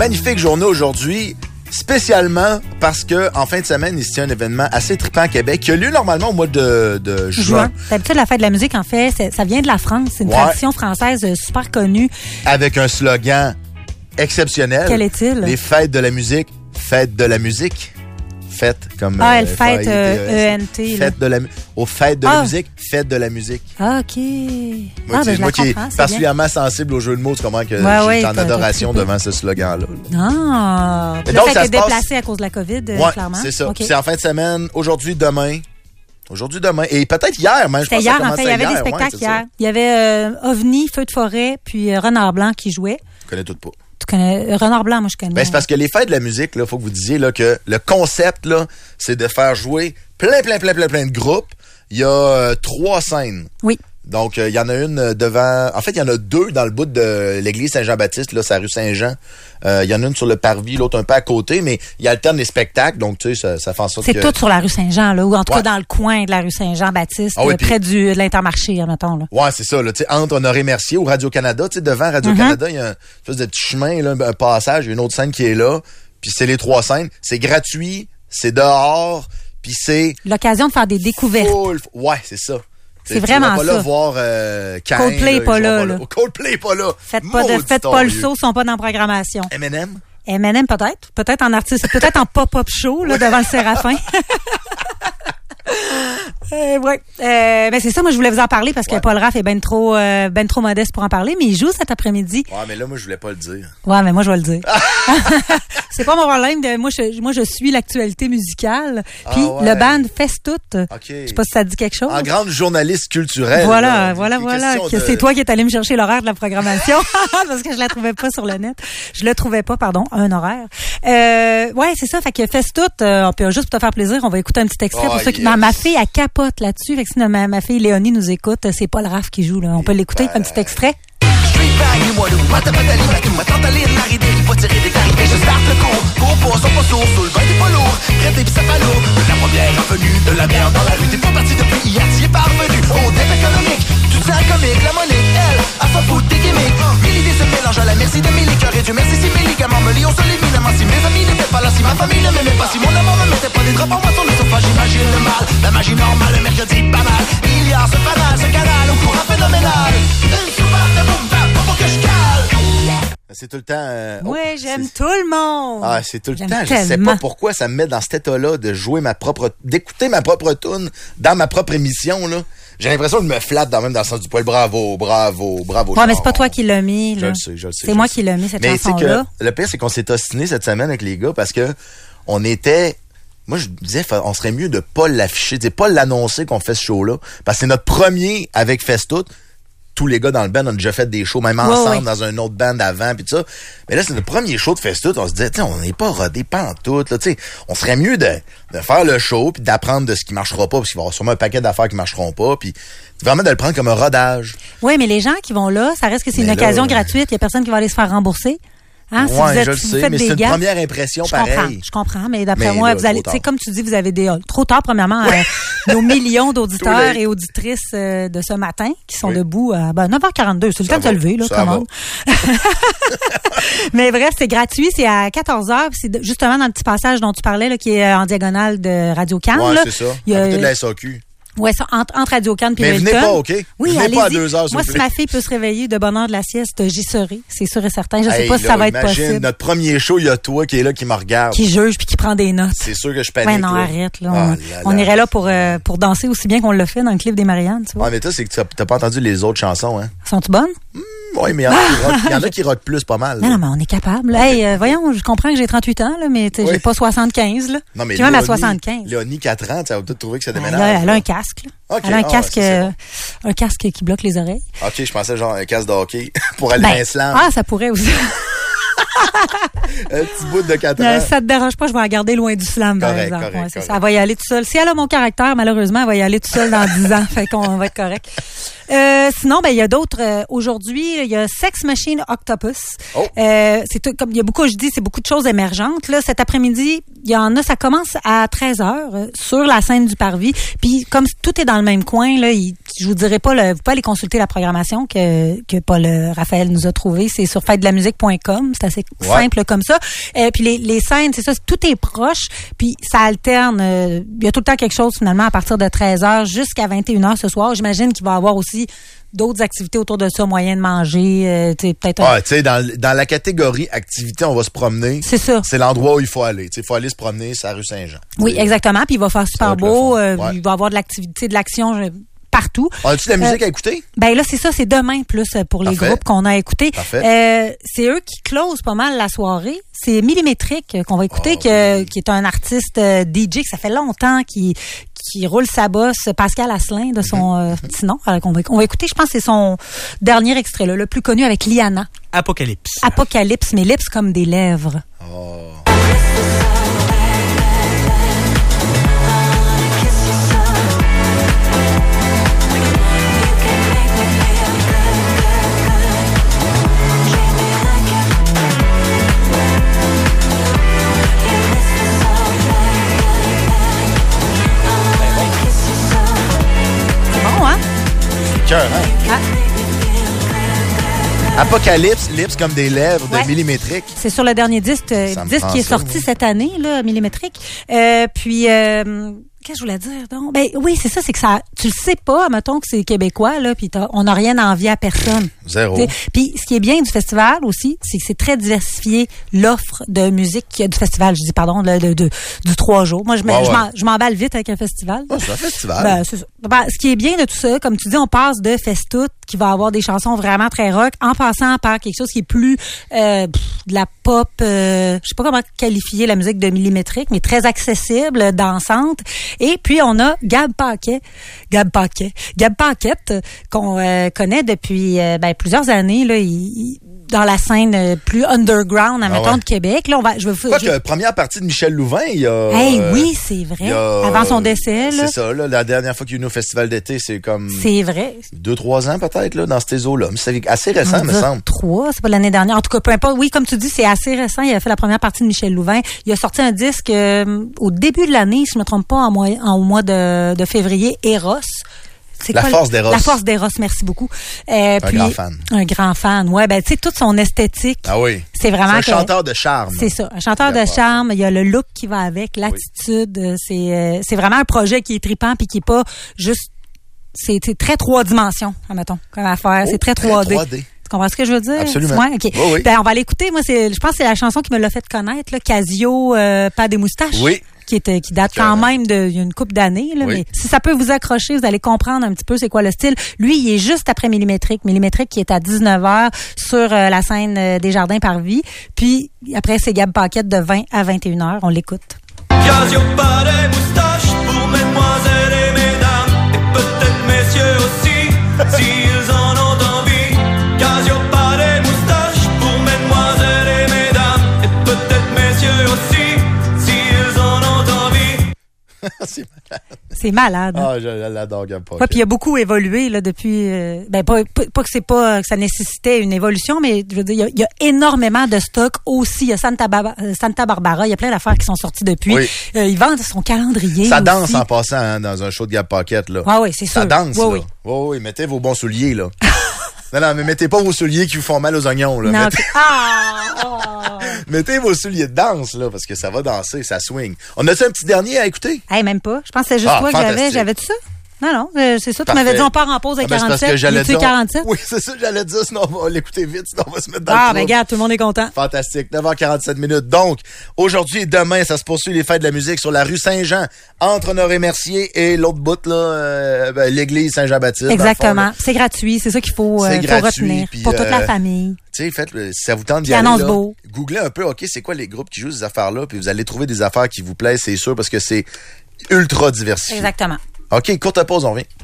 magnifique journée aujourd'hui, spécialement parce que en fin de semaine, il se tient un événement assez trippant à Québec qui a lieu normalement au mois de juin. D'habitude, la fête de la musique, en fait, ça vient de la France. C'est une tradition française super connue. Avec un slogan exceptionnel. Quel est-il? Les fêtes de la musique, fête de la musique. Fête comme... elle fête E-N-T. Fête de la aux fêtes de la musique, fête de la musique. Ah, OK. Moi qui est particulièrement sensible au jeu de mots, tu comprends que j'étais en adoration devant ce slogan-là. Ah! Puis donc, ça a été déplacé à cause de la COVID, clairement. C'est ça. Okay. C'est en fin de semaine, aujourd'hui, demain. Et peut-être hier, même. C'était hier, en fait. Il y avait des spectacles hier. Il y avait OVNI, Feu de forêt, puis Renard Blanc qui jouait. Je connais tout pas. Tu connais Renard Blanc, moi je connais. Ben, c'est parce que les fêtes de la musique, là, faut que vous disiez là, que le concept, là, c'est de faire jouer plein de groupes. Il y a 3 scènes. Oui. Donc, il y en a une devant... En fait, il y en a 2 dans le bout de l'église Saint-Jean-Baptiste, là, c'est la rue Saint-Jean. Il y en a une sur le parvis, l'autre un peu à côté, mais il alterne les spectacles, donc tu sais, ça fait en sorte que... C'est tout sur la rue Saint-Jean, là, ou en tout cas dans le coin de la rue Saint-Jean-Baptiste, près de l'Intermarché, admettons, là. Ouais, c'est ça, là, tu sais, entre Honoré-Mercier ou Radio-Canada, tu sais, devant Radio-Canada, il y a une espèce de petit chemin, là, un passage, il y a une autre scène qui est là, puis c'est les 3 scènes. C'est gratuit, c'est dehors, puis c'est... L'occasion de faire des découvertes. Ouais, c'est ça. C'est vraiment ça. Tu vas pas là voir Coldplay pas là. Coldplay pas là. Faites pas le saut, ils sont pas dans la programmation. M&M? M&M peut-être. Peut-être en artiste. Peut-être en pop-up show, là, devant le Séraphin. Ben c'est ça, moi je voulais vous en parler parce que Paul Raff est ben trop modeste pour en parler, mais il joue cet après-midi. Ouais, mais là moi je voulais pas le dire. Ouais, mais moi je vais le dire. C'est pas mon problème. Moi je suis l'actualité musicale. Puis le band Festoute. Je sais pas si ça dit quelque chose. En grande journaliste culturelle. Voilà. C'est toi qui es allé me chercher l'horaire de la programmation parce que je la trouvais pas sur le net. Je le trouvais pas, un horaire. C'est ça. Fait que Festoute, puis juste pour te faire plaisir, on va écouter un petit extrait pour ceux qui ma fille elle capote là-dessus. Fait que si ma fille Léonie nous écoute, c'est Paul Raff qui joue là. On peut l'écouter, un petit extrait. La première avenue de la mer dans la rue. T'es pas parti depuis hier, t'y es parvenu. Au dette économique, tout ça comique. La monnaie, elle, à s'en foutre des gimmicks. Mille idées se mélangent à la merci de mille cœurs et Dieu merci si mes ligaments me lient au sol éminemment. Si mes amis n'étaient pas là, si ma famille ne m'aimait pas, si mon amour ne mettait pas des draps en moi sur le sofa, j'imagine le mal. La magie normale, le mercredi banal. Il y a ce fanal, ce canal au courant phénoménal. Une soupape de boum bap pour que je cale. C'est tout le temps... Oui, j'aime tout le monde. Ah, c'est tout le temps. Je sais pas pourquoi ça me met dans cet état-là de jouer d'écouter ma propre tune dans ma propre émission, là. J'ai l'impression de me flatte dans le sens du poil. Bravo. Ouais, mais c'est pas toi qui l'as mis, là. Je le sais. C'est moi qui l'ai mis, cette chanson-là. Le pire, c'est qu'on s'est ostiné cette semaine avec les gars parce que on était... Moi, je disais, on serait mieux de pas l'afficher, de pas l'annoncer qu'on fait ce show-là. Parce que c'est notre premier avec Festoute. Tous les gars dans le band ont déjà fait des shows, même ensemble, dans un autre band avant, puis tout ça. Mais là, c'est le premier show de Festoute. On se disait, on n'est pas rodé pantoute, là, tu sais. On serait mieux de faire le show, puis d'apprendre de ce qui marchera pas, parce qu'il va y avoir sûrement un paquet d'affaires qui marcheront pas, puis vraiment de le prendre comme un rodage. Oui, mais les gens qui vont là, ça reste que c'est une occasion gratuite. Il y a personne qui va aller se faire rembourser. Hein, je le sais, mais c'est une première impression pareille. Je comprends, mais d'après moi, vous allez, tu sais, comme tu dis, vous avez trop tard, premièrement, nos millions d'auditeurs et auditrices de ce matin qui sont debout à 9h42. C'est le temps de se lever, là, comment? Mais bref, c'est gratuit, c'est à 14h, c'est justement dans le petit passage dont tu parlais, là, qui est en diagonale de Radio-Can. Ouais, c'est ça. À côté de la SAQ. Ouais, ça, entre Radio-Can puis Milton. Mais venez pas, OK? Oui, venez pas à 2h, Moi, si ma fille peut se réveiller de bonne heure de la sieste, j'y serai. C'est sûr et certain. Je sais pas si ça va être possible. Notre premier show, il y a toi qui est là, qui me regarde. Qui juge puis qui prend des notes. C'est sûr que je panique. Ouais, non, arrête, là. On irait là pour danser aussi bien qu'on l'a fait dans le clip des Mariannes, tu vois. Ouais, mais toi, c'est que t'as pas entendu les autres chansons, hein? Sont-tu bonnes? Oui, mais il y en a qui rockent plus, pas mal. Non, mais on est capable. Hey, voyons, je comprends que j'ai 38 ans, là, mais j'ai pas 75, là. Non, mais puis même à 75. Léonie, 4 ans, tu as peut-être trouvé que ça déménage. Elle a un casque, là. Okay. Elle a un casque qui bloque les oreilles. OK, je pensais genre un casque de hockey pour aller à l'Islande. Ah, ça pourrait aussi. Un petit bout de 4 ans. Si ça te dérange pas, je vais la garder loin du slam, par exemple. Correct. Ça va y aller tout seul. Si elle a mon caractère, malheureusement, elle va y aller tout seul dans 10 ans. Fait qu'on va être correct. Sinon, il y a d'autres. Aujourd'hui, il y a Sex Machine Octopus. C'est comme il y a beaucoup, je dis, c'est beaucoup de choses émergentes. Là, cet après-midi, il y en a. Ça commence à 13h sur la scène du Parvis. Puis comme tout est dans le même coin, là, je vous dirai pas, vous pouvez aller consulter la programmation que Paul Raphaël nous a trouvée. C'est sur fêtedelamusique.com. C'est assez simple comme ça. Puis les scènes, c'est ça, tout est proche. Puis ça alterne. Il y a tout le temps quelque chose finalement à partir de 13h jusqu'à 21h ce soir. J'imagine qu'il va y avoir aussi d'autres activités autour de ça, moyen de manger, peut-être. Tu sais, dans la catégorie activité, on va se promener. C'est ça. C'est l'endroit où il faut aller. Il faut aller se promener, c'est la rue Saint-Jean. Oui, exactement. Puis il va faire super beau. Il va y avoir de l'activité, de l'action partout. As-tu de la musique à écouter? Ben là, c'est ça, c'est demain plus pour les groupes qu'on a écoutés. C'est eux qui closent pas mal la soirée. C'est Millimétrique qu'on va écouter, qui est un artiste DJ que ça fait longtemps qui roule sa bosse, Pascal Asselin de son petit nom. On va écouter, je pense que c'est son dernier extrait, là, le plus connu avec Liana. Apocalypse. Apocalypse, mes lips comme des lèvres. Oh. Apocalypse, lips comme des lèvres de Millimétrique. C'est sur le dernier disque qui est sorti cette année, là, Millimétrique. Puis qu'est-ce que je voulais dire donc? Ben oui, c'est ça, c'est que ça, tu le sais pas, mettons que c'est québécois là, puis on n'a rien à envier à personne. Zéro. Puis ce qui est bien du festival aussi, c'est que c'est très diversifié l'offre de musique du festival. Je dis pardon, du 3 jours. Moi, je m'emballe vite avec un festival. C'est un festival. Ben, c'est ça. Ben, ce qui est bien de tout ça, comme tu dis, on passe de Festoute qui va avoir des chansons vraiment très rock, en passant par quelque chose qui est plus de la pop. Je sais pas comment qualifier la musique de Millimétrique, mais très accessible, dansante. Et puis, on a Gab Paquette, qu'on connaît depuis plusieurs années. Là, dans la scène plus underground, admettons, de Québec. Là, première partie de Michel Louvain, il y a... oui, c'est vrai. Avant son décès, là. C'est ça, là. La dernière fois qu'il y a eu au festival d'été, c'est comme... C'est vrai. 2-3 ans, peut-être, là, dans ces eaux-là. Mais c'est assez récent, me semble. 3, c'est pas l'année dernière. En tout cas, peu importe. Oui, comme tu dis, c'est assez récent. Il a fait la première partie de Michel Louvain. Il a sorti un disque au début de l'année, si je me trompe pas, au mois de février, Eros. Force d'Eros. La Force d'Eros, merci beaucoup. Grand fan. Un grand fan, ouais. Ben, tu sais, toute son esthétique. Ah oui. C'est vraiment un chanteur de charme. C'est ça. Un chanteur de charme. Il y a le look qui va avec, l'attitude. Oui. C'est vraiment un projet qui est trippant puis qui est pas juste, c'est très 3 dimensions, admettons, comme affaire. C'est très 3D. 3D. Tu comprends ce que je veux dire? Absolument. Ouais, OK. Oui. Ben, on va l'écouter. Moi, je pense que c'est la chanson qui me l'a fait connaître, là. Casio, pas des moustaches. Oui. Qui date quand même il y a une couple d'années. Là, mais si ça peut vous accrocher, vous allez comprendre un petit peu c'est quoi le style. Lui, il est juste après Millimétrique. Millimétrique qui est à 19h sur la scène des Jardins Parvis. Puis après, c'est Gab Paquette de 20 à 21h. On l'écoute. Casio, pas des moustaches pour mesdemoiselles et mesdames, et peut-être messieurs aussi, s'ils en ont envie. Casio, pas des moustaches pour mesdemoiselles et mesdames, et peut-être messieurs aussi. C'est malade. C'est malade. Je l'adore, Gab Paquette. Ouais, puis il a beaucoup évolué là depuis. Pas que ça nécessitait une évolution, mais je veux dire, il y a énormément de stock aussi. Il y a Santa Barbara, il y a plein d'affaires qui sont sorties depuis. Oui. Il vend son calendrier. Ça danse aussi en passant dans un show de Gab Paquette là. Ah oui, c'est sûr. Ça danse là. Oui, mettez vos bons souliers là. Non, mais mettez pas vos souliers qui vous font mal aux oignons là. Non, mettez vos souliers de danse, là, parce que ça va danser, ça swing. On a-tu un petit dernier à écouter? Même pas. Je pense que c'est juste toi que j'avais tout ça. Non, c'est ça. Tu m'avais dit on part en pause à 47. C'est 47? Oui, c'est ça que j'allais dire. Sinon, on va l'écouter vite. Sinon, on va se mettre dans le ben regarde, tout le monde est content. Fantastique. 9h47 minutes. Donc, aujourd'hui et demain, ça se poursuit les fêtes de la musique sur la rue Saint-Jean, entre Honoré-Mercier et l'autre bout, là, l'église Saint-Jean-Baptiste. Exactement. C'est gratuit. C'est ça qu'il faut retenir. Puis, pour toute la famille. Tu sais, si ça vous tente d'y aller, là, googlez un peu, OK, c'est quoi les groupes qui jouent ces affaires-là, puis vous allez trouver des affaires qui vous plaisent, c'est sûr, parce que c'est ultra diversifié. Exactement. OK, courte pause, on revient.